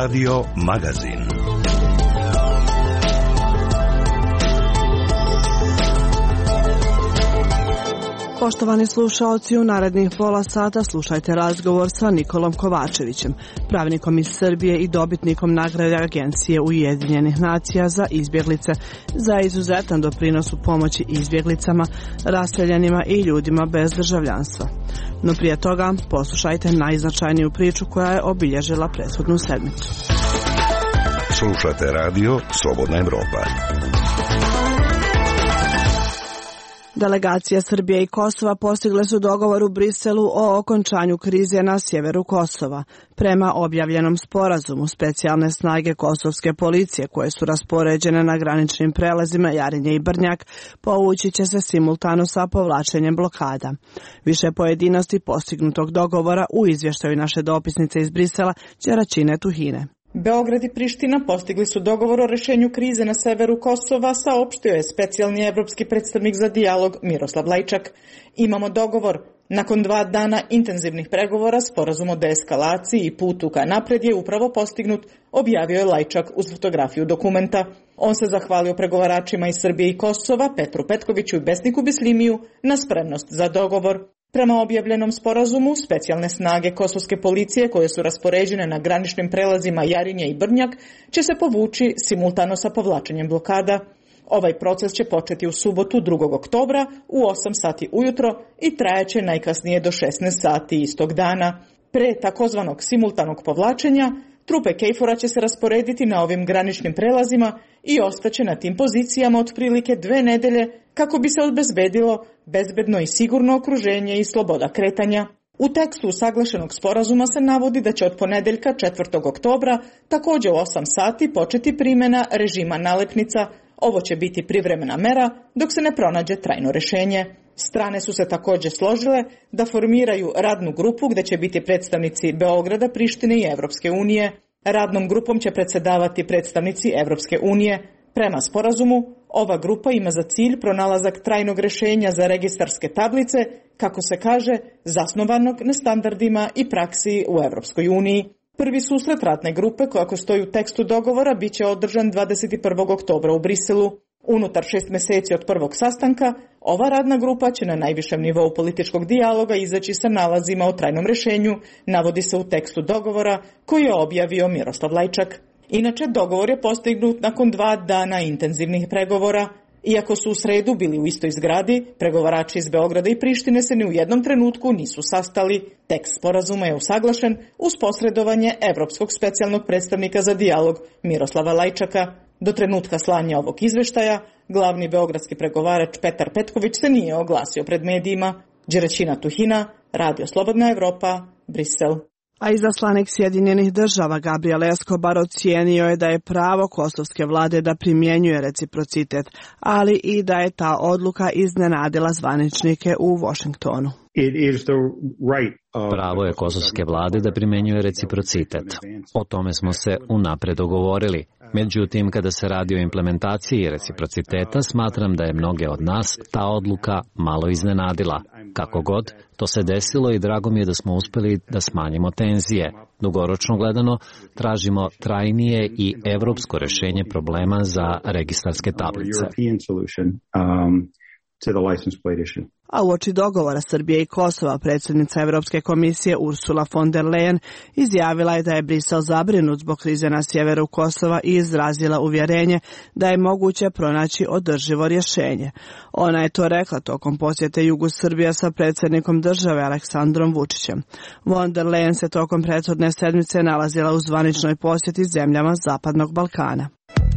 Radio magazin. Poštovani slušaoci, u narednih pola sata slušajte razgovor sa Nikolom Kovačevićem, pravnikom iz Srbije i dobitnikom nagrade Agencije Ujedinjenih nacija za izbjeglice za izuzetan doprinos u pomoći izbjeglicama, raseljenima i ljudima bez državljanstva. No prije toga poslušajte najznačajniju priču koja je obilježila prethodnu sedmicu. Slušate radio Slobodna Evropa. Delegacija Srbije i Kosova postigle su dogovor u Briselu o okončanju krize na sjeveru Kosova. Prema objavljenom sporazumu, specijalne snage kosovske policije koje su raspoređene na graničnim prelazima Jarinje i Brnjak povući će se simultano sa povlačenjem blokada. Više pojedinosti postignutog dogovora u izvještaju naše dopisnice iz Brisela Đeračine Tuhine. Beograd i Priština postigli su dogovor o rešenju krize na severu Kosova, saopštio je specijalni evropski predstavnik za dijalog Miroslav Lajčak. Imamo dogovor. Nakon 2 dana intenzivnih pregovora, sporazum o deeskalaciji i putu ka napred je upravo postignut, objavio je Lajčak uz fotografiju dokumenta. On se zahvalio pregovaračima iz Srbije i Kosova, Petru Petkoviću i Besniku Bislimiju, na spremnost za dogovor. Prema objavljenom sporazumu, specijalne snage kosovske policije koje su raspoređene na graničnim prelazima Jarinje i Brnjak će se povući simultano sa povlačenjem blokada. Ovaj proces će početi u subotu 2. oktobra u 8 sati ujutro i trajaće najkasnije do 16 sati istog dana. Pre takozvanog simultanog povlačenja, trupe KFOR-a će se rasporediti na ovim graničnim prelazima i ostaće na tim pozicijama otprilike 2 nedelje kako bi se obezbedilo bezbedno i sigurno okruženje i sloboda kretanja. U tekstu usaglašenog sporazuma se navodi da će od ponedeljka 4. oktobra također u 8 sati početi primjena režima nalepnica. Ovo će biti privremena mera dok se ne pronađe trajno rješenje. Strane su se također složile da formiraju radnu grupu gdje će biti predstavnici Beograda, Prištine i Evropske unije. Radnom grupom će predsjedavati predstavnici Evropske unije. Prema sporazumu, ova grupa ima za cilj pronalazak trajnog rješenja za registarske tablice, kako se kaže, zasnovanog na standardima i praksi u Evropskoj uniji. Prvi susret radne grupe, kako stoji u tekstu dogovora, bit će održan 21. oktobra u Briselu. Unutar 6 mjeseci od prvog sastanka, ova radna grupa će na najvišem nivou političkog dijaloga izaći sa nalazima o trajnom rješenju, navodi se u tekstu dogovora koji je objavio Miroslav Lajčak. Inače, dogovor je postignut nakon 2 dana intenzivnih pregovora. Iako su u sredu bili u istoj zgradi, pregovarači iz Beograda i Prištine se ni u jednom trenutku nisu sastali. Tekst sporazuma je usaglašen uz posredovanje Evropskog specijalnog predstavnika za dijalog Miroslava Lajčaka. Do trenutka slanja ovog izveštaja, glavni beogradski pregovarač Petar Petković se nije oglasio pred medijima. Đeračina Tuhina, Radio Slobodna Evropa, Brisel. A izaslanik Sjedinjenih država Gabriel Escobar ocijenio je da je pravo kosovske vlade da primjenjuje reciprocitet, ali i da je ta odluka iznenadila zvaničnike u Washingtonu. Pravo je kosovske vlade da primjenjuje reciprocitet. O tome smo se unapred dogovorili. Međutim, kada se radi o implementaciji reciprociteta, smatram da je mnoge od nas ta odluka malo iznenadila. Kako god, to se desilo i drago mi je da smo uspjeli da smanjimo tenzije. Dugoročno gledano, tražimo trajnije i evropsko rješenje problema za registarske tablice. A uoči dogovora Srbije i Kosova, predsjednica Europske komisije Ursula von der Leyen izjavila je da je Brisel zabrinut zbog krize na sjeveru Kosova i izrazila uvjerenje da je moguće pronaći održivo rješenje. Ona je to rekla tokom posjete jugu Srbije sa predsjednikom države Aleksandrom Vučićem. Von der Leyen se tokom prethodne sedmice nalazila u zvaničnoj posjeti zemljama Zapadnog Balkana.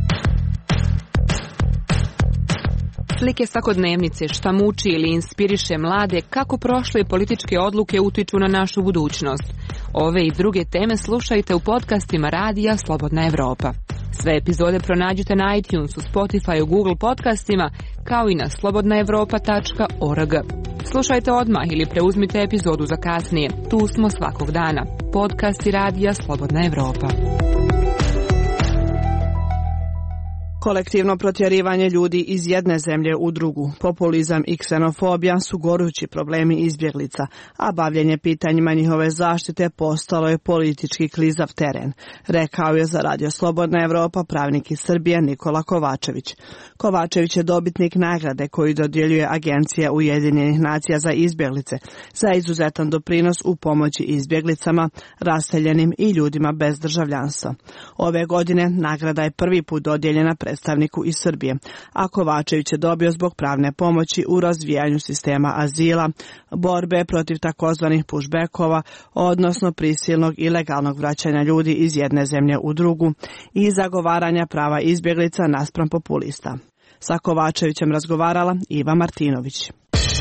Slike svakodnevnice, šta muči ili inspiriše mlade, kako prošle političke odluke utiču na našu budućnost. Ove i druge teme slušajte u podcastima Radija Slobodna Evropa. Sve epizode pronađite na iTunesu, Spotify, Google podcastima, kao i na slobodnaevropa.org. Slušajte odmah ili preuzmite epizodu za kasnije. Tu smo svakog dana. Podcasti Radija Slobodna Evropa. Kolektivno protjerivanje ljudi iz jedne zemlje u drugu, populizam i ksenofobija su gorući problemi izbjeglica, a bavljenje pitanjima njihove zaštite postalo je politički klizav teren, rekao je za Radio Slobodna Evropa pravnik iz Srbije Nikola Kovačević. Kovačević je dobitnik nagrade koju dodjeljuje Agencija Ujedinjenih nacija za izbjeglice za izuzetan doprinos u pomoći izbjeglicama, raseljenim i ljudima bez državljanstva. Ove godine nagrada je prvi put dodijeljena predstavniku iz Srbije, a Kovačević je dobio zbog pravne pomoći u razvijanju sistema azila, borbe protiv takozvanih pushbackova, odnosno prisilnog i legalnog vraćanja ljudi iz jedne zemlje u drugu i zagovaranja prava izbjeglica naspram populista. Sa Kovačevićem razgovarala Iva Martinović.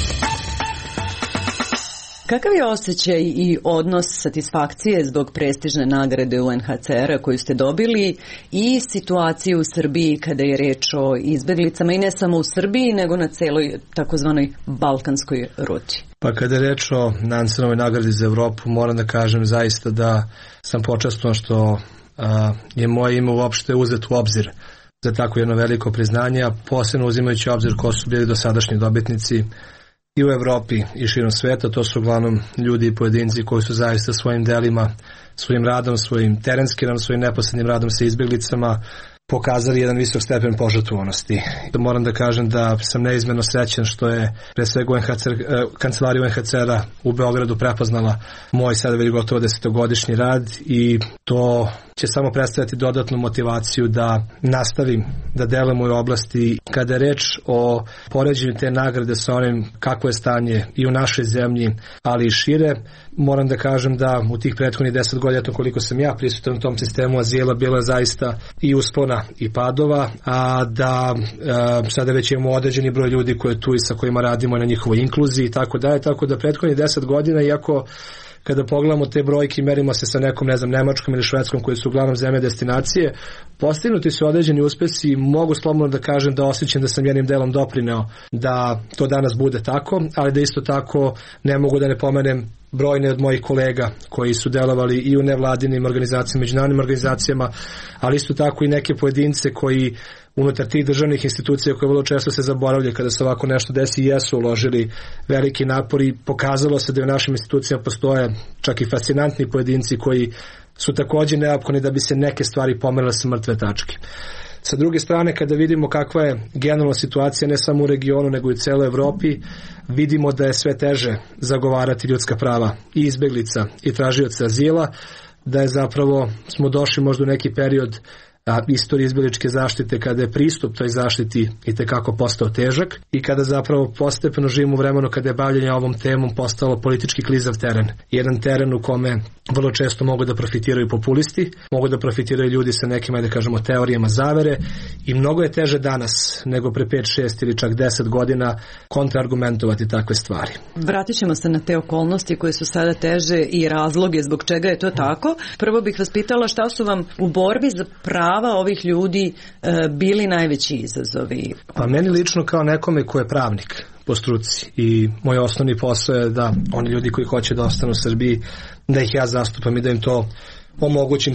Kakav je osjećaj i odnos satisfakcije zbog prestižne nagrade UNHCR-a koju ste dobili i situaciju u Srbiji kada je reč o izbjeglicama i ne samo u Srbiji nego na celoj takozvanoj balkanskoj ruti? Pa kada je reč o Nansenovoj nagradi za Evropu, moram da kažem zaista da sam počašćen što je moje ime uopšte uzet u obzir za tako jedno veliko priznanje, a posebno uzimajući obzir ko su bili dosadašnji dobitnici i u Evropi i širom sveta. To su uglavnom ljudi i pojedinci koji su zaista svojim delima, svojim radom, svojim terenskim radom, svojim neposrednim radom sa izbjeglicama pokazali jedan visok stepen požrtvovanosti. Moram da kažem da sam neizmjerno srećan što je pre svega kancelarija UNHCR-a u Beogradu prepoznala moj sada već gotovo 10-godišnji rad i to će samo predstaviti dodatnu motivaciju da nastavim da delujem u ovoj oblasti. Kada je reč o poređenju te nagrade sa onim kakvo je stanje i u našoj zemlji, ali i šire, moram da kažem da u tih prethodnih 10 godina, koliko sam ja prisutan u tom sistemu azila, bilo je zaista i uspona i padova, a da sada već imamo određeni broj ljudi koji je tu i sa kojima radimo na njihovoj inkluziji i tako dalje, tako da prethodnih 10 godina, iako kada pogledamo te brojke i merimo se sa nekom, Nemačkom ili Švedskom koji su uglavnom zemlje destinacije, postignuti su određeni uspesi i mogu slobodno da kažem da osjećam da sam jednim delom doprineo da to danas bude tako, ali da isto tako ne mogu da ne pomenem brojne od mojih kolega koji su delovali i u nevladinim organizacijama, međunarodnim organizacijama, ali isto tako i neke pojedince koji unutar tih državnih institucija koje vrlo često se zaboravljaju kada se ovako nešto desi, jesu uložili veliki napor i pokazalo se da u našim institucijama postoje čak i fascinantni pojedinci koji su također neophodni da bi se neke stvari pomerile sa mrtve tačke. Sa druge strane, kada vidimo kakva je generalna situacija ne samo u regionu nego i u celoj Evropi, vidimo da je sve teže zagovarati ljudska prava i izbjeglica i tražioca azila, da je zapravo smo došli možda u neki period istorije izbjegličke zaštite kada je pristup toj zaštiti itekako postao težak i kada zapravo postepeno živimo u vremenu kada je bavljenje ovom temom postalo politički klizav teren. Jedan teren u kome vrlo često mogu da profitiraju populisti, mogu da profitiraju ljudi sa nekim, da kažemo, teorijama zavere i mnogo je teže danas nego pre 5, 6 ili čak 10 godina kontraargumentovati takve stvari. Vratit ćemo se na te okolnosti koje su sada teže i razloge zbog čega je to tako. Prvo bih vas pitala šta su vam u borbi za prava ovih ljudi bili najveći izazovi? Pa meni lično kao nekome ko je pravnik po struci i moj osnovni posao je da oni ljudi koji hoće da ostanu u Srbiji, da ih ja zastupam i da im to omogućim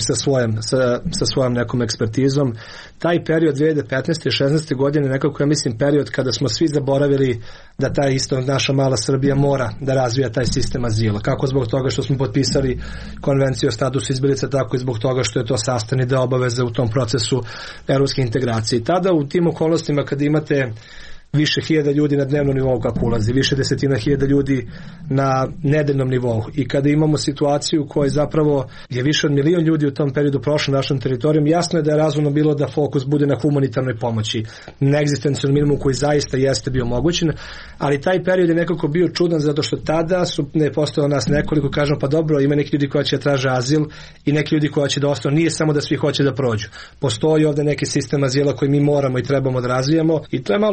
sa svojom nekom ekspertizom. Taj period 2015. i 16. godine nekako ja mislim period kada smo svi zaboravili da ta isto naša mala Srbija mora da razvija taj sistem azila. Kako zbog toga što smo potpisali konvenciju o statusu izbjeglica, tako i zbog toga što je to sastavni deo obaveze u tom procesu evropske integracije. I tada u tim okolnostima kada imate više hiljada ljudi na dnevnom nivou kako ulazi, više desetina hiljada ljudi na nedeljnom nivou i kada imamo situaciju u kojoj zapravo je više od 1 milion ljudi u tom periodu prošlo našom teritorijom, jasno je da je razumno bilo da fokus bude na humanitarnoj pomoći, na egzistencijalnom minimumu koji zaista jeste bio mogućen, ali taj period je nekako bio čudan zato što tada su ne postojalo nas nekoliko, kažemo pa dobro, ima neki ljudi koji će da traže azil i neki ljudi koji će da ostanu, nije samo da svi hoće da prođu. Postoji ovde neki sistem azila koji mi moramo i trebamo da razvijamo i to je malo bio izazov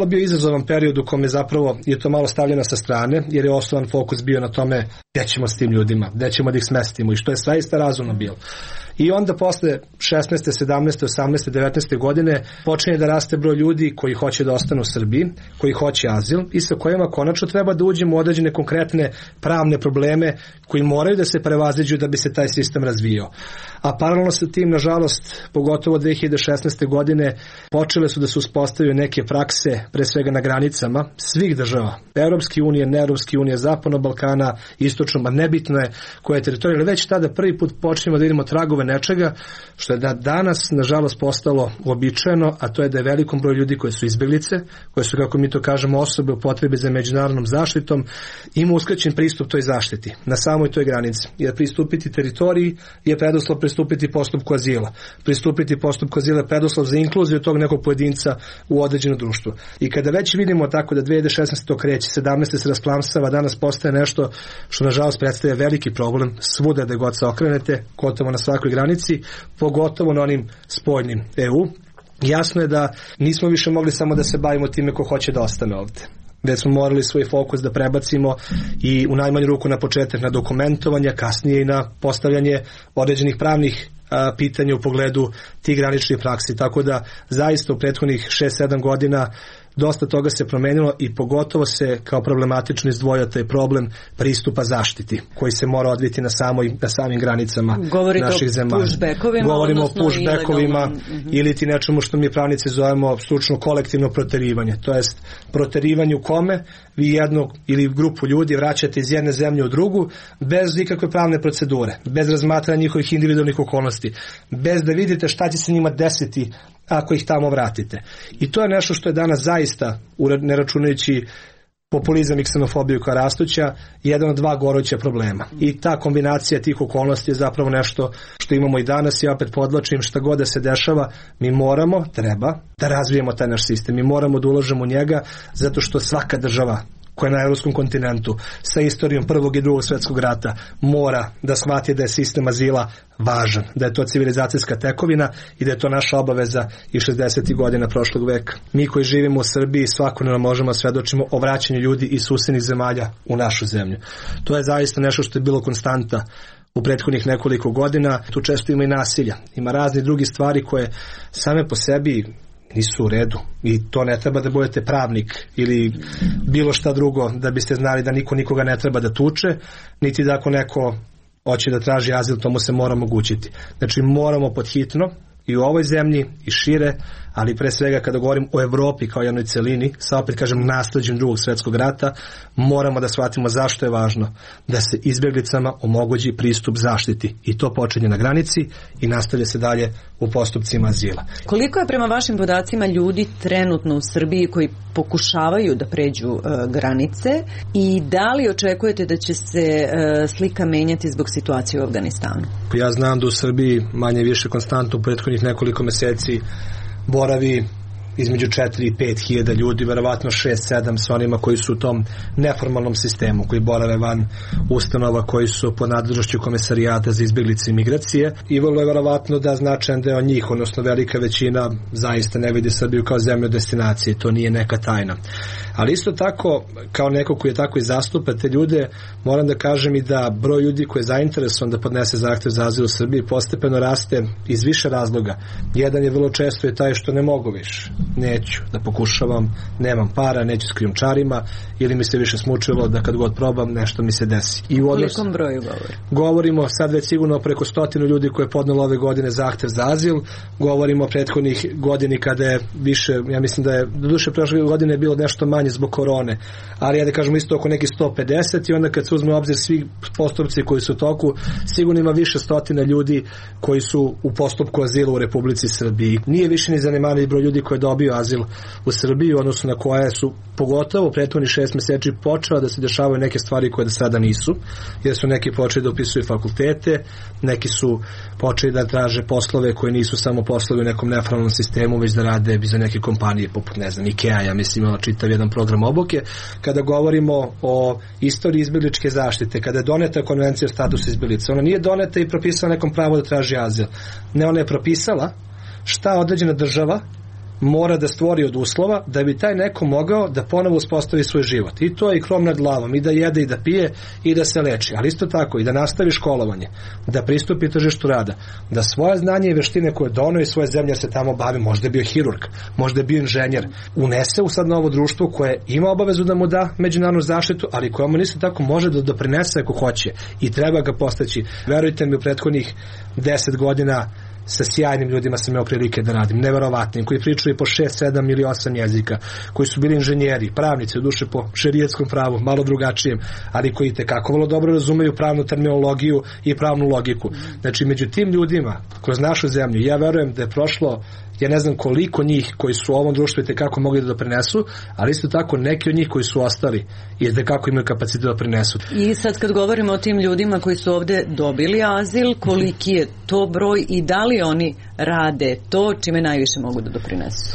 izazovan period u kome zapravo je to malo stavljeno sa strane, jer je osnovan fokus bio na tome gde ćemo s tim ljudima, gde ćemo da ih smestimo i što je zaista razumno bilo. I onda posle 16. 17. 18. 19. godine počinje da raste broj ljudi koji hoće da ostanu u Srbiji, koji hoće azil i sa kojima konačno treba da uđemo u određene konkretne pravne probleme koji moraju da se prevaziđu da bi se taj sistem razvijao. A paralelno sa tim, nažalost, pogotovo 2016. godine, počele su da se uspostavljaju neke prakse, pre svega na granicama svih država, Evropske unije, ne Evropske unije, Zapadnog Balkana, Istočnog, a nebitno je koja je teritorija, ali već tada prvi put počnemo da vidimo tragove nečega što je danas, nažalost, postalo uobičajeno, a to je da je velikom broju ljudi koji su izbeglice, koje su, kako mi to kažemo, osobe u potrebi za međunarodnom zaštitom, ima uskraćen pristup toj zaštiti na samoj toj granici. Jer pristupiti teritoriji je preduslov pristupiti postupku azila. Pristupiti postupku azila je preduslov za inkluziju tog nekog pojedinca u određeno društvo. I kada već vidimo tako da 2016. to kreće, 17. se rasplamsava, danas postaje nešto što nažalost predstavlja veliki problem svuda da god se okrenete, gotovo na svakoj granici, pogotovo na onim spoljnim EU. Jasno je da nismo više mogli samo da se bavimo time ko hoće da ostane ovde. Već smo morali svoj fokus da prebacimo i u najmanju ruku na početak na dokumentovanje, kasnije i na postavljanje određenih pravnih pitanja u pogledu tih graničnih praksi. Tako da zaista u prethodnih 6-7 godina dosta toga se promenilo i pogotovo se kao problematično izdvojio taj problem pristupa zaštiti koji se mora odviti na samim granicama naših zemalja. Govorimo o pushbackovima ili ti nečemu što mi pravnici zovemo stručno kolektivno proterivanje. To jest proterivanju kome vi jednu ili grupu ljudi vraćate iz jedne zemlje u drugu bez ikakve pravne procedure, bez razmatranja njihovih individualnih okolnosti, bez da vidite šta će se njima desiti ako ih tamo vratite. I to je nešto što je danas zaista, ne računajući populizam i ksenofobiju koja rastuća, jedan od dva goruća problema. I ta kombinacija tih okolnosti je zapravo nešto što imamo i danas. Ja opet podlačim, šta god da se dešava, mi treba da razvijemo taj naš sistem. Mi moramo da ulažemo u njega zato što svaka država koja je na evropskom kontinentu sa istorijom Prvog i Drugog svjetskog rata mora da shvati da je sistem azila važan, da je to civilizacijska tekovina i da je to naša obaveza i 60. godina prošlog veka. Mi koji živimo u Srbiji svakodnevno možemo svedočimo o vraćanju ljudi iz susednih zemalja u našu zemlju. To je zaista nešto što je bilo konstanta u prethodnih nekoliko godina. Tu često ima i nasilja, ima razne drugi stvari koje same po sebi nisu u redu i to ne treba da budete pravnik ili bilo šta drugo da biste znali da niko nikoga ne treba da tuče, niti da ako neko hoće da traži azil, to mu se mora omogućiti. Znači moramo podhitno i u ovoj zemlji i šire, ali pre svega kada govorim o Evropi kao jednoj celini, sa opet kažem nasleđem Drugog svjetskog rata, moramo da shvatimo zašto je važno da se izbjeglicama omogući pristup zaštiti i to počinje na granici i nastavlja se dalje u postupcima azila. Koliko je prema vašim podacima ljudi trenutno u Srbiji koji pokušavaju da pređu granice i da li očekujete da će se slika menjati zbog situacije u Afganistanu? Ja znam da u Srbiji manje više konstantno u prethodnih nekoliko meseci boravi između 4 i 5 hiljada ljudi, verovatno 6-7 sa onima koji su u tom neformalnom sistemu, koji borave van ustanova koji su pod nadležnošću Komesarijata za izbjeglice i migracije i vrlo je verovatno da značajan deo njih, odnosno velika većina, zaista ne vidi Srbiju kao zemlju destinacije, to nije neka tajna. Ali isto tako, kao neko koji je tako i zastupa te ljude, moram da kažem i da broj ljudi koji je zainteresovan da podnese zahtev za azil u Srbiji postepeno raste iz više razloga. Jedan je vrlo često i taj što ne mogu više. Neću da pokušavam, nemam para, neću s krijumčarima ili mi se više smučilo da kad god probam nešto mi se desi. I u kolikom broju govorimo sad već sigurno preko 100 ljudi koje je podnelo ove godine zahtev za azil, govorimo o prethodnih godini kada je više, ja mislim da je do duše prošle godine bilo nešto manje zbog korone, ali ja da kažemo isto oko nekih 150 i onda kad se uzme u obzir svi postupci koji su u toku, sigurno ima više stotina ljudi koji su u postupku azila u Republici Srbiji. Nije više ni zanemarljiv broj ljudi koji je dobio azil u Srbiji, odnosno na koje su pogotovo u prethodnih 6 meseci počela da se dešavaju neke stvari koje do sada nisu, jer su neki počeli da upisuju fakultete, neki su počeli da traže poslove koji nisu samo poslovi u nekom neformalnom sistemu, već da rade za neke kompanije poput, ne znam, IKEA, ja mislim, imala čitav jedan program obuke. Kada govorimo o istoriji izbjegličke zaštite, kada je doneta konvencija o statusu izbjeglica, ona nije doneta i propisala nekom pravo da traži azil. Ne, ona je propisala šta određena država mora da stvori od uslova da bi taj neko mogao da ponovo uspostavi svoj život. I to je i krov nad glavom, i da jede i da pije i da se leči, ali isto tako i da nastavi školovanje, da pristupi tržištu rada, da svoje znanje i veštine koje donosi svoje zemlje se tamo bavi, možda je bio hirurg, možda je bio inženjer, unese u sad novo društvo koje ima obavezu da mu da međunarodnu zaštitu, ali koje mu isto tako može da doprinese ako hoće i treba ga postaći. Verujte mi, u prethodnih 10 godina sa sjajnim ljudima sam imao prilike da radim, neverovatnim, koji pričaju po 6, 7 ili 8 jezika, koji su bili inženjeri, pravnici, u duše po šerijetskom pravu, malo drugačijem, ali koji tekako vrlo dobro razumeju pravnu terminologiju i pravnu logiku. Znači, među tim ljudima, kroz našu zemlju, ja verujem da je prošlo, ja ne znam koliko njih koji su u ovom društvu i tekako mogli da doprinesu, ali isto tako neki od njih koji su ostali i tekako imaju kapacitet da doprinesu. I sad kad govorimo o tim ljudima koji su ovde dobili azil, koliki je to broj i da li oni rade to čime najviše mogu da doprinesu?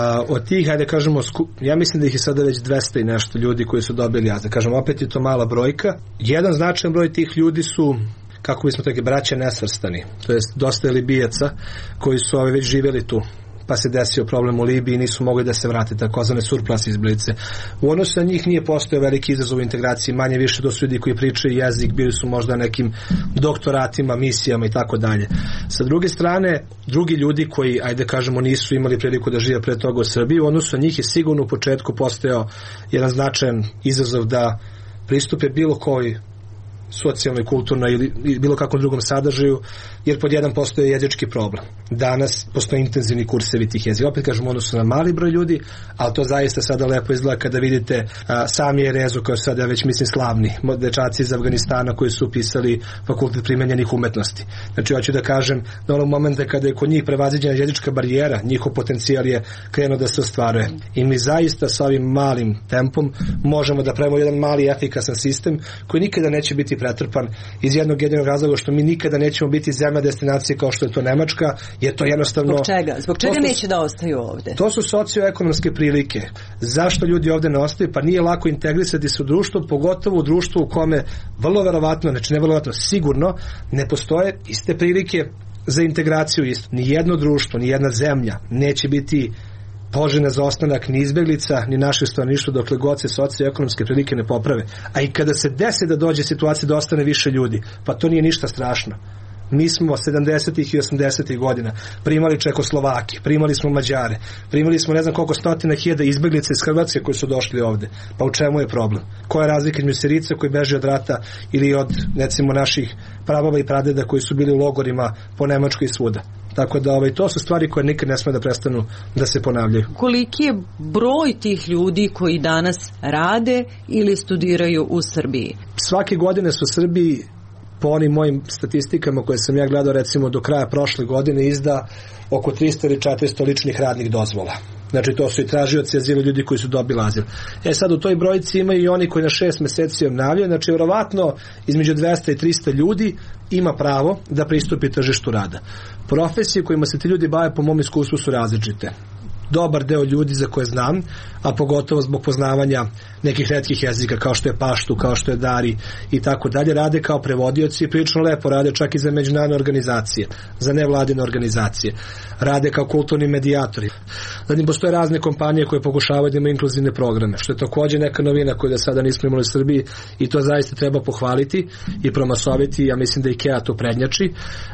Od tih, hajde kažemo, ja mislim da ih je sada već 200 i nešto ljudi koji su dobili azil. Kažem, opet je to mala brojka. Jedan značajan broj tih ljudi su, kako bismo tako, braća nesvrstani, to jest dosta je Libijaca koji su već živjeli tu, pa se desio problem u Libiji i nisu mogli da se vrate, takozvane surplus izblice. U odnosu na njih nije postojao veliki izazov u integraciji, manje više to su ljudi koji pričaju jezik, bili su možda nekim doktoratima, misijama i tako dalje. Sa druge strane, drugi ljudi koji, ajde kažemo, nisu imali priliku da žive pre toga u Srbiji, u odnosu na njih je sigurno u početku postojao jedan značajan izazov da pristupe bilo koji socijalno i kulturno ili bilo kakvom drugom sadržaju, jer pod jedan postoje jezički problem. Danas postoje intenzivni kursevi tih jezika. Opet kažemo, odnosno na mali broj ljudi, ali to zaista sada lepo izgleda kada vidite sami Erezu, koji su sada već, mislim, slavni dečaci iz Afganistana koji su upisali fakultet primenjenih umetnosti. Znači, hoću da kažem, na onog momenta kada je kod njih prevaziđena jezička barijera, njihov potencijal je krenuo da se ostvaruje. I mi zaista sa ovim malim tempom možemo da pravimo jedan mali efikasan sistem koji nikada neće biti pretrpan iz jednog jedinog razloga što mi nikada nećemo biti zemlja destinacije kao što je to Nemačka, jer to jednostavno... Zbog čega? Zbog čega neće da ostaju ovde? To su socioekonomske prilike. Zašto ljudi ovde ne ostaju? Pa nije lako integrisati se u društvo, pogotovo u društvu u kome vrlo verovatno, znači ne verovatno, sigurno ne postoje iste prilike za integraciju isto. Ni jedno društvo, ni jedna zemlja neće biti poželjna za ostanak ni izbeglica, ni naše stanovništvo dokle god se socioekonomske prilike ne poprave. A i kada se desi da dođe situacija da ostane više ljudi, pa to nije ništa strašno. Mi smo 70. i 80. godina primali Čekoslovake, primali smo Mađare, primali smo ne znam koliko stotina hiljada izbeglica iz Hrvatske koji su došli ovde. Pa u čemu je problem? Koja je razlika između Sirica koji beže od rata ili od, recimo, naših prababa i pradeda koji su bili u logorima po Nemačkoj i svuda? Tako da to su stvari koje nikad ne sme da prestanu da se ponavljaju. Koliki je broj tih ljudi koji danas rade ili studiraju u Srbiji? Svake godine su u Srbiji, po onim mojim statistikama koje sam ja gledao, recimo do kraja prošle godine, izda oko 300 ili 400 ličnih radnih dozvola. Znači, to su i tražioci azila, ljudi koji su dobili azil. Sad u toj brojici imaju i oni koji na 6 meseci obnavljaju. Znači, vjerovatno između 200 i 300 ljudi ima pravo da pristupi tržištu rada. Profesije kojima se ti ljudi bave, po mom iskustvu, su različite. Dobar deo ljudi za koje znam, a pogotovo zbog poznavanja nekih retkih jezika kao što je paštu, kao što je dari i tako dalje, rade kao prevodioci i prilično lepo rade čak i za međunarodne organizacije, za nevladine organizacije, rade kao kulturni medijatori. Zatim postoje razne kompanije koje pokušavaju da imaju inkluzivne programe, što je također neka novina koju da sada nismo imali u Srbiji i to zaista treba pohvaliti i promasoviti. Ja mislim da IKEA to prednjači.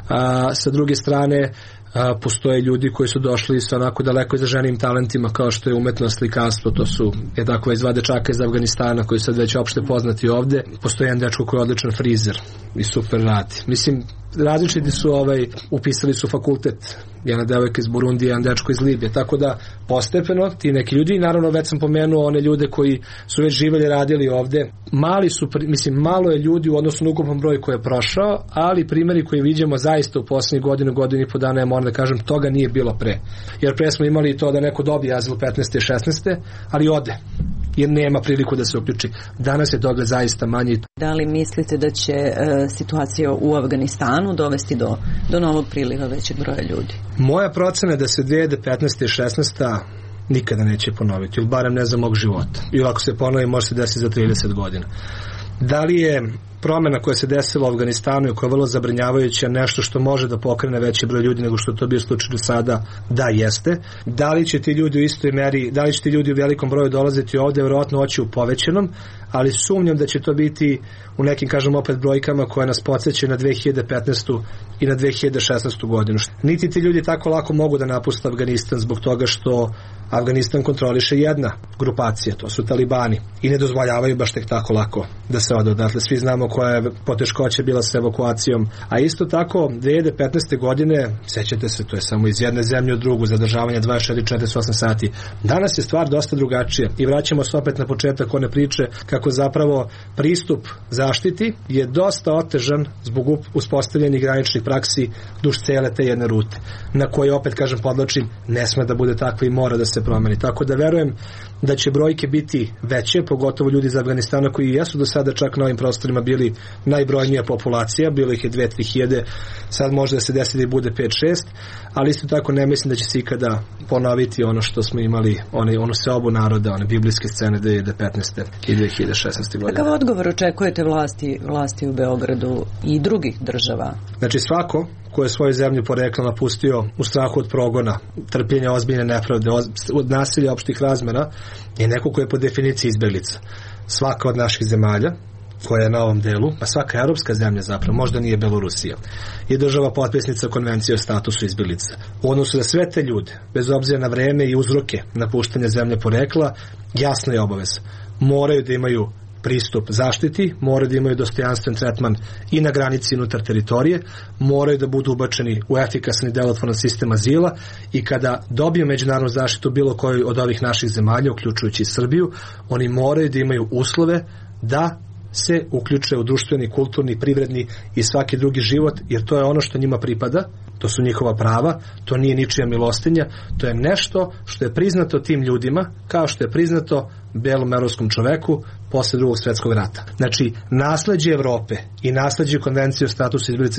Sa druge strane, postoje ljudi koji su došli sa onako daleko izraženim talentima kao što je umetnost, slikarstvo, to su već dva dečaka iz Afganistana koji su sad već opšte poznati ovde. Postoji jedan dečko koji je odličan frizer i super radi. Mislim, različiti su upisali su fakultet, jedna devojka iz Burundije, jedan dečko iz Libije, tako da postepeno ti neki ljudi, i naravno već sam pomenuo one ljude koji su već živjeli, radili ovde, malo je ljudi u odnosu na ukupan broj koji je prošao, ali primjeri koji vidimo zaista u poslednjih godinu i po dana, ja moram da kažem, toga nije bilo pre. Jer pre smo imali to da neko dobije azil 15. i 16. ali ode, jer nema priliku da se uključi. Danas je toga zaista manje. Da li mislite da će situacija u Afganistanu dovesti do novog priliva većeg broja ljudi? Moja procena je da se 2015. i 16. nikada neće ponoviti, ili barem ne za mog života. I ako se ponovi, može se desiti za 30 godina. Da li je promjena koja se desila u Afganistanu i koja je vrlo zabrinjavajuća, nešto što može da pokrene veći broj ljudi nego što to bio slučaj do sada, da jeste. Da li će ti ljudi u istoj meri, da li će ti ljudi u velikom broju dolaziti ovde, vjerojatno oći u povećanom, ali sumnjam da će to biti u nekim, kažem opet, brojkama koje nas podsjećaju na 2015. i na 2016. godinu. Niti ti ljudi tako lako mogu da napuste Afganistan zbog toga što Afganistan kontroliše jedna grupacija, to su talibani, i ne dozvoljavaju baš tek tako lako da se ode odatle. Svi znamo koja je poteškoća bila sa evakuacijom. A isto tako 2015. godine, sećate se, to je samo iz jedne zemlje u drugu, zadržavanje 24-48 sati. Danas je stvar dosta drugačija i vraćamo se opet na početak one priče kako zapravo pristup zaštiti je dosta otežan zbog uspostavljenih graničnih praksi duž cele te jedne rute, na koje opet, kažem, podlačim, ne sme da bude takva i mora da se promeni. Tako da verujem da će brojke biti veće, pogotovo ljudi iz Afganistana koji jesu do sada čak na ovim prostorima bili najbrojnija populacija, bilo ih je 2-3 hiljade, sad može da se desi da bude 5-6, ali isto tako ne mislim da će se ikada ponoviti ono što smo imali, onu seobu naroda, one biblijske scene 2015. i 2016. godine. Kakav odgovor očekujete vlasti u Beogradu i drugih država? Znači svako ko je svoju zemlju porekla napustio u strahu od progona, trpljenja ozbiljne nepravde, od nasilja opštih razmera, je neko ko je po definiciji izbeglica. Svaka od naših zemalja koja je na ovom delu, pa svaka europska zemlja zapravo, možda nije Belorusija, je država potpisnica konvencije o statusu izbeglica. U odnosu na sve te ljude, bez obzira na vreme i uzroke napuštanja zemlje porekla, jasna je obaveza. Moraju da imaju pristup zaštiti, moraju da imaju dostojanstven tretman i na granici unutar teritorije, moraju da budu ubačeni u efikasan i delotvoran sistem azila i kada dobiju međunarodnu zaštitu bilo koji od ovih naših zemalja, uključujući i Srbiju, oni moraju da imaju uslove da se uključuje u društveni, kulturni, privredni i svaki drugi život, jer to je ono što njima pripada, to su njihova prava, to nije ničija milostinja, to je nešto što je priznato tim ljudima, kao što je priznato belom evropskom čoveku posle Drugog svjetskog rata. Znači, nasleđe Evrope i nasleđe konvencije o statusu izbeglica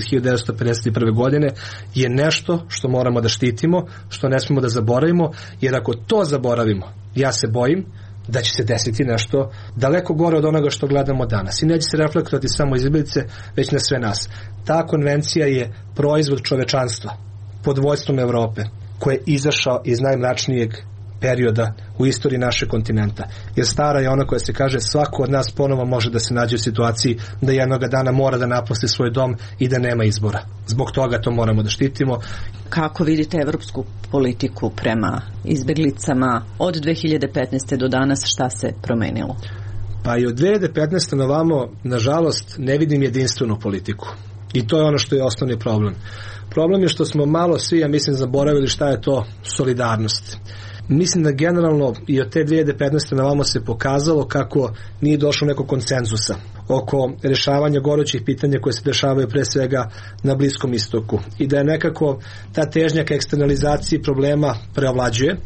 1951. godine je nešto što moramo da štitimo, što ne smemo da zaboravimo, jer ako to zaboravimo, ja se bojim da će se desiti nešto daleko gore od onoga što gledamo danas. I neće se reflektovati samo izbeglice, već na sve nas. Ta konvencija je proizvod čovečanstva pod vođstvom Evrope, koji je izašao iz najmračnijeg perioda u istoriji našeg kontinenta. Jer stara je ona koja se kaže svako od nas ponovo može da se nađe u situaciji da jednoga dana mora da napusti svoj dom i da nema izbora. Zbog toga to moramo da štitimo. Kako vidite evropsku politiku prema izbeglicama od 2015. do danas, šta se promenilo? Pa i od 2015. na vamo, nažalost, ne vidim jedinstvenu politiku. I to je ono što je osnovni problem. Problem je što smo malo svi, ja mislim, zaboravili šta je to solidarnost. Mislim da generalno i od te 2015. na vamo se pokazalo kako nije došlo nekog konsenzusa oko rješavanja gorućih pitanja koje se dešavaju pre svega na Bliskom istoku i da je nekako ta težnja ka eksternalizaciji problema preovlađuje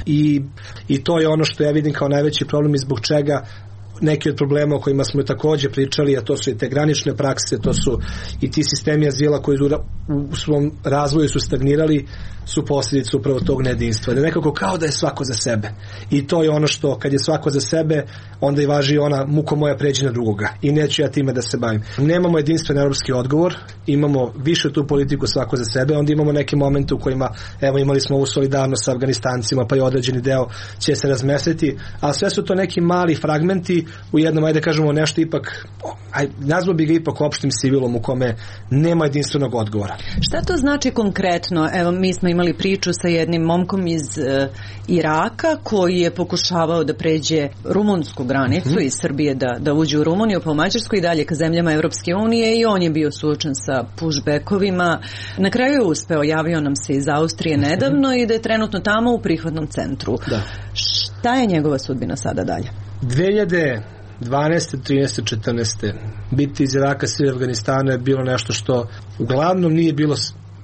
i to je ono što ja vidim kao najveći problem i zbog čega neki od problema o kojima smo također pričali, a to su i te granične prakse, to su i ti sistemi azila koji u svom razvoju su stagnirali, su posljedice upravo tog nejedinstva. Da nekako kao da je svako za sebe. I to je ono što, kad je svako za sebe, onda i važi ona muko moja pređi na drugoga. I neću ja time da se bavim. Nemamo jedinstven evropski odgovor, imamo više tu politiku svako za sebe, onda imamo neke momente u kojima, evo, imali smo ovu solidarnost sa Afganistancima, pa i određeni deo će se razmestiti, a sve su to neki mali fragmenti u jednom, ajde kažemo, nešto ipak, nazvao bi ga ipak opštim civilom u kome nema jedinstvenog odgovora. Šta to znači konkretno? Evo, mi smo imali priču sa jednim momkom iz Iraka koji je pokušavao da pređe rumunsku granicu iz Srbije da uđe u Rumuniju, pa u Mađarsku i dalje ka zemljama Evropske unije i on je bio suočen sa pushbackovima. Na kraju je uspeo, javio nam se iz Austrije nedavno i da je trenutno tamo u prihvatnom centru. Da. Šta je njegova sudbina sada dalje? 2012. 13. 14. biti iz Iraka, Sirije, Afganistana je bilo nešto što uglavnom nije bilo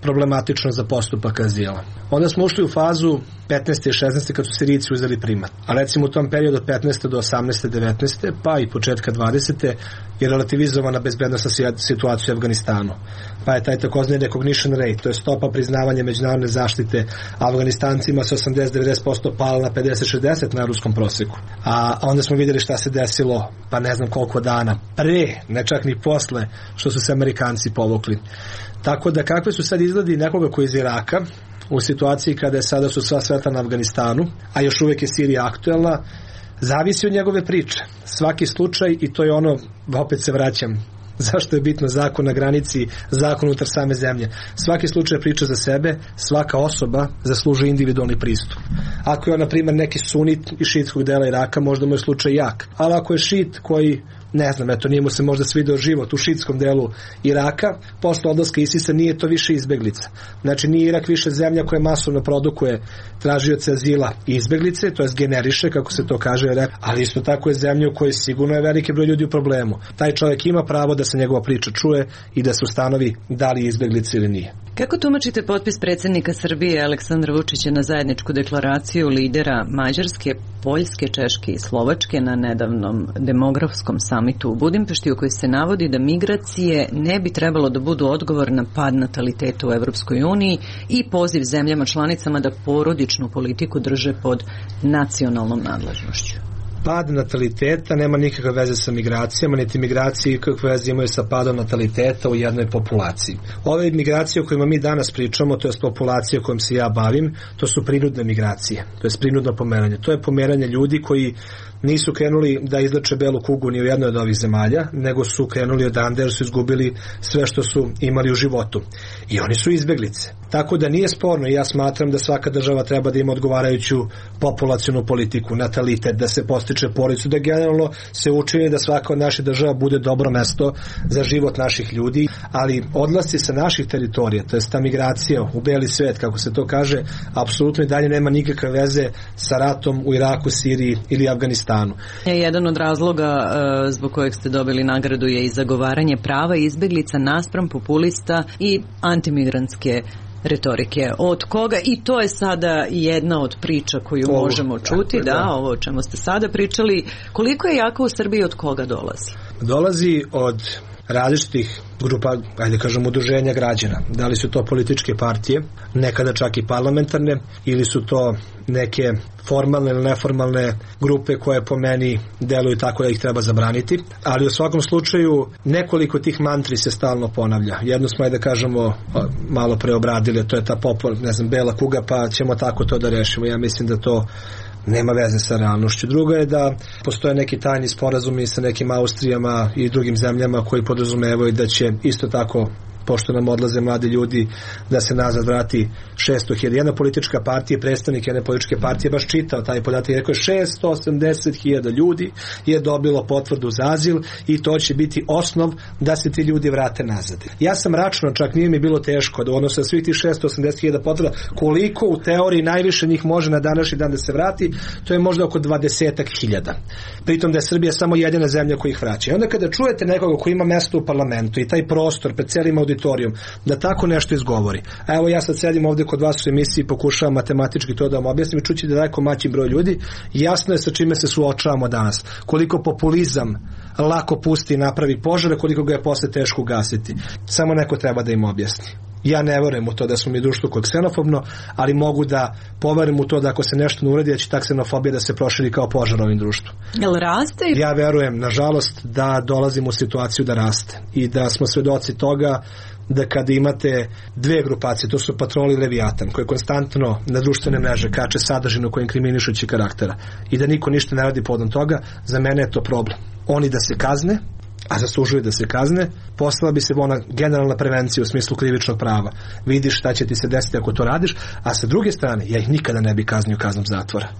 problematično za postupak azila. Onda smo ušli u fazu 15. i 16. kad su Sirijci uzeli primat. A recimo u tom periodu od 15. do 18. 19. pa i početka 20. je relativizovana bezbednosna situacija u Afganistanu. Pa je taj takozvani recognition rate, to je stopa priznavanja međunarodne zaštite Afganistancima sa 80-90% pala na 50-60 na ruskom proseku. A onda smo vidjeli šta se desilo, pa ne znam koliko dana pre, ne čak ni posle, što su se Amerikanci povukli. Tako da kakve su sad izgledi nekoga koji je iz Iraka, u situaciji kada je sada su sva svetla na Afganistanu, a još uvijek je Sirija aktuelna, zavisi od njegove priče. Svaki slučaj, i to je ono, opet se vraćam, zašto je bitno zakon na granici, zakon unutar same zemlje. Svaki slučaj priča za sebe, svaka osoba zaslužuje individualni pristup. Ako je on, na primjer, neki sunit iz šiitskog dela Iraka, možda mu je slučaj jak. Ali ako je šit koji, ne znam, eto, nije mu se možda svideo život u šiitskom delu Iraka, posle odlaska ISIS-a nije to više izbeglica. Znači, nije Irak više zemlja koja masovno produkuje tražioce azila i izbeglice, to je generiše, kako se to kaže, ali isto tako je zemlja u kojoj sigurno je veliki broj ljudi u problemu. Taj čovjek ima pravo da se njegova priča čuje i da se ustanovi da li je izbeglica ili nije. Kako tumačite potpis predsjednika Srbije Aleksandra Vučića na zajedničku deklaraciju lidera Mađarske, Poljske, Češke i Slovačke na nedavnom demografskom samitu u Budimpešti, u kojoj se navodi da migracije ne bi trebalo da budu odgovor na pad nataliteta u Evropskoj uniji i poziv zemljama članicama da porodičnu politiku drže pod nacionalnom nadležnošću? Pad nataliteta nema nikakve veze sa migracijama, niti migracije kakve veze imaju sa padom nataliteta u jednoj populaciji. Ove migracije o kojima mi danas pričamo, to je populacija kojom se ja bavim, to su prinudne migracije, to je prinudno pomeranje. To je pomeranje ljudi koji nisu krenuli da izleče belu kugu ni u jednoj od ovih zemalja, nego su krenuli odande jer su izgubili sve što su imali u životu. I oni su izbeglice. Tako da nije sporno i ja smatram da svaka država treba da ima odgovarajuću populacionu politiku, natalitet, da se postiče porodicu, da generalno se učini da svaka od naših država bude dobro mesto za život naših ljudi, ali odlasci sa naših teritorija, to je ta migracija u beli svet, kako se to kaže, apsolutno i dalje nema nikakve veze sa ratom u Iraku, Siriji ili Afganistanu. Jedan od razloga zbog kojeg ste dobili nagradu je i zagovaranje prava izbeglica naspram populista i antimigrantske retorike. Od koga? I to je sada jedna od priča koju možemo čuti, ovo o čemu ste sada pričali. Koliko je jako u Srbiji, od koga dolazi? Dolazi od različitih grupa, ajde kažem, udruženja građana. Da li su to političke partije, nekada čak i parlamentarne, ili su to neke formalne ili neformalne grupe koje po meni deluju tako da ih treba zabraniti, ali u svakom slučaju nekoliko tih mantri se stalno ponavlja. Jedno smo, ajde kažemo, malo preobradili, to je ta bela kuga, pa ćemo tako to da rešimo. Ja mislim da to nema veze sa realnošću. Drugo je da postoje neki tajni sporazumi sa nekim Austrijama i drugim zemljama koji podrazumevaju da će isto tako, pošto nam odlaze mladi ljudi, da se nazad vrati 600.000. Jedna politička partija, predstavnik jedne političke partije baš čitao taj podatak i rekao je 680.000 ljudi je dobilo potvrdu za azil i to će biti osnov da se ti ljudi vrate nazad. Ja sam računao, čak nije mi bilo teško da u odnosu na svih tih 680.000 potvrda, koliko u teoriji najviše njih može na današnji dan da se vrati, to je možda oko 20.000. Pritom da je Srbija samo jedina zemlja koja ih vraća. I onda kada čujete nekoga koji ima mesto u parlamentu i taj prostor pred celim auditorijom da tako nešto izgovori. A evo ja sad sedim ovdje kod vas u emisiji i pokušavam matematički to da vam objasnim i čući da daleko maći broj ljudi. Jasno je sa čime se suočavamo danas. Koliko populizam lako pusti i napravi požar, koliko ga je posle teško ugasiti. Samo neko treba da im objasni. Ja ne verujem u to da smo mi društvo koje je ksenofobno, ali mogu da poverujem u to da ako se nešto ne uredi, da će ta ksenofobija da se proširi kao požar ovim društvom. Jel raste? Ja verujem, nažalost, da dolazimo u situaciju da raste i da smo svedoci toga da kada imate dve grupacije, to su Patrol i Leviatan, koje konstantno na društvene mreže kače sadržinu koje inkriminišući karaktera i da niko ništa ne radi povodom toga, za mene je to problem. Oni da se kazne, a zaslužuju da se kazne, poslala bi se ona generalna prevencija u smislu krivičnog prava. Vidiš šta će ti se desiti ako to radiš, a sa druge strane, ja ih nikada ne bi kaznio kaznom zatvora.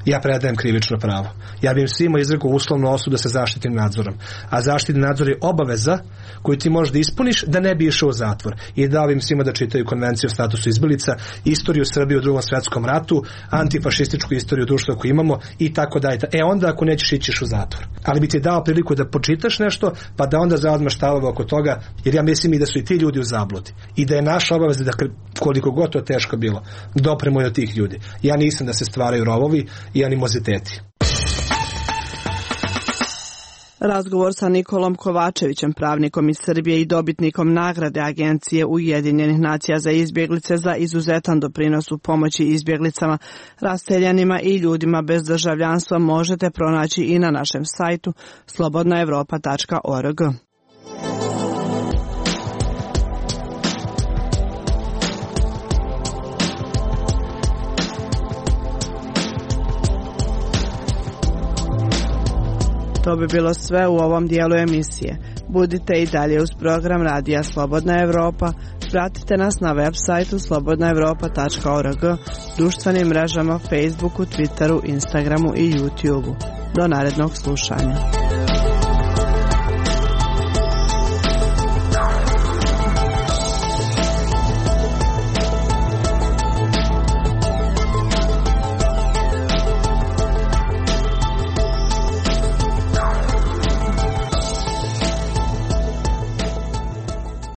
ja predajem krivično pravo. Ja bih im svima izrekao uslovnu osudu sa zaštitnim nadzorom. A zaštitni nadzor je obaveza koju ti možeš da ispuniš da ne bi išao u zatvor. I dao im svima da čitaju konvenciju o statusu izbeglica, istoriju Srbije u Drugom svetskom ratu, antifašističku istoriju društva koju imamo i tako dalje. Onda ako nećeš ićiš u zatvor. Ali bi ti dao priliku da počitaš nešto, pa da onda zauzmeš stavove oko toga, jer ja mislim i da su i ti ljudi u zabludi. I da je naša obaveza da koliko god to teško bilo, dopremo i od tih ljudi. Ja nisam da se stvaraju rovovi i animoziteti. Razgovor sa Nikolom Kovačevićem, pravnikom iz Srbije i dobitnikom nagrade Agencije Ujedinjenih nacija za izbjeglice za izuzetan doprinos u pomoći izbjeglicama, raseljanima i ljudima bez državljanstva možete pronaći i na našem sajtu slobodnaevropa.org. To bi bilo sve u ovom dijelu emisije. Budite i dalje uz program Radija Slobodna Evropa. Pratite nas na web sajtu slobodnaevropa.org, društvenim mrežama Facebooku, Twitteru, Instagramu i YouTubeu. Do narednog slušanja.